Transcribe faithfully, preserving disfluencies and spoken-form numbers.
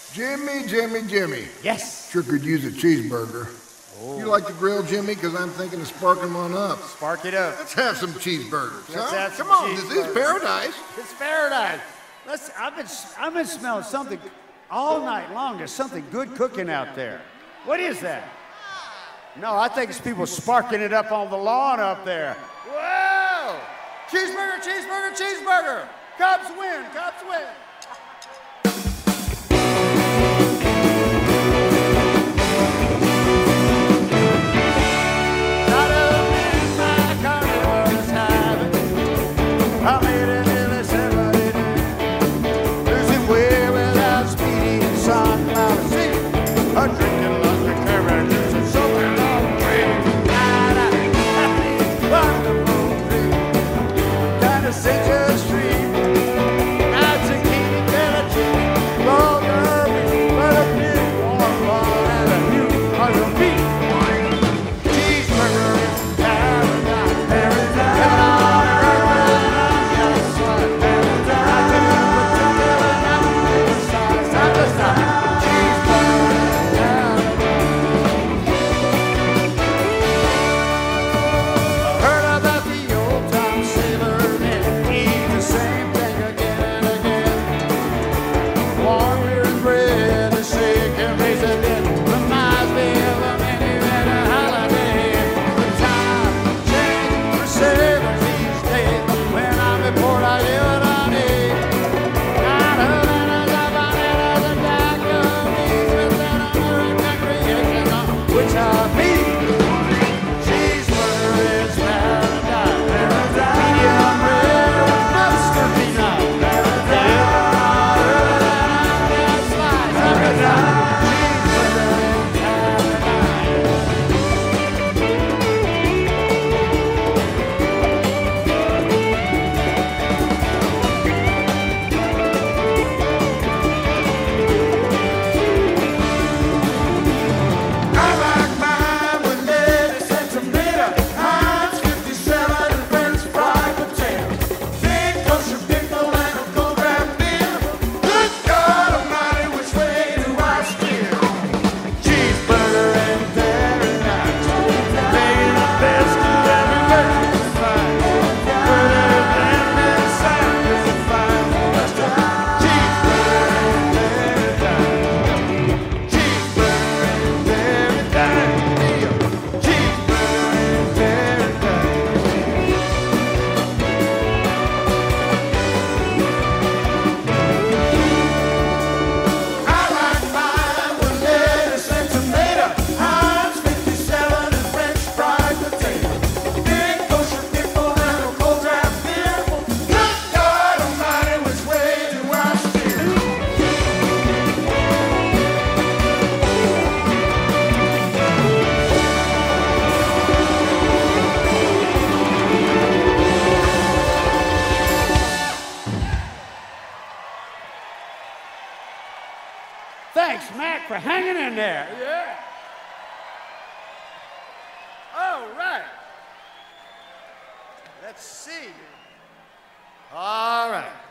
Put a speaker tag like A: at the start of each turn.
A: Jimmy, Jimmy, Jimmy.
B: Yes.
A: Sure could use a cheeseburger.
B: Oh.
A: You like the grill, Jimmy? Because I'm thinking of sparking one up.
B: Spark it up.
A: Let's have some cheeseburgers.
B: Let's
A: huh?
B: have some
A: Come on, this is
B: cheeseburgers.
A: paradise.
B: It's paradise. Let's. I've been. I've been smelling something all night long. There's something good cooking out there. What is that? No, I think it's people sparking it up on the lawn up there. Whoa! Cheeseburger, cheeseburger, cheeseburger. Cubs win. Cubs win. I made it in the seventy-two, losing way without speeding and sun cloud sea. A drinking lots of carrot juice and soaking on cream. And I had these wonderful dreams, kind of Central Street. Nights in King Kennedy, longer reach, but a big warm ball and a huge heart of beef. Cheeseburger in paradise, paradise. Thanks, Mac, for hanging in there. Yeah. All right. Let's see. All right.